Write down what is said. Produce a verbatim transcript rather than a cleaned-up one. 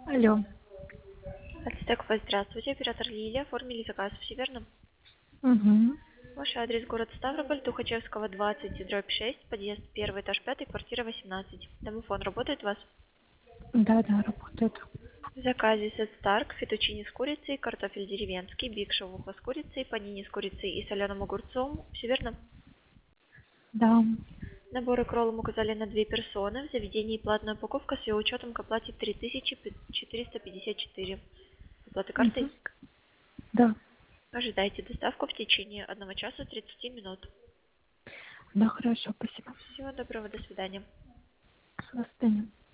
Алло. Ацтекфа, здравствуйте, оператор Лилия, оформили заказ, все верно? Угу. Ваш адрес город Ставрополь, Тухачевского, двадцать, дробь шесть, подъезд первый, этаж пятый, квартира восемнадцать. Домофон работает у вас? Да, да, работает. В заказе сет Старк, фетучини с курицей, картофель деревенский, биг шавуха с курицей, панини с курицей и соленым огурцом, все верно? Да. Наборы к роллам указали на две персоны, в заведении платная упаковка с ее учетом к оплате три тысячи четыреста пятьдесят четыре. Оплата картой? Угу. Да. Ожидайте доставку в течение одного часа тридцати минут. Да, хорошо, спасибо. Всего доброго, до свидания. До свидания.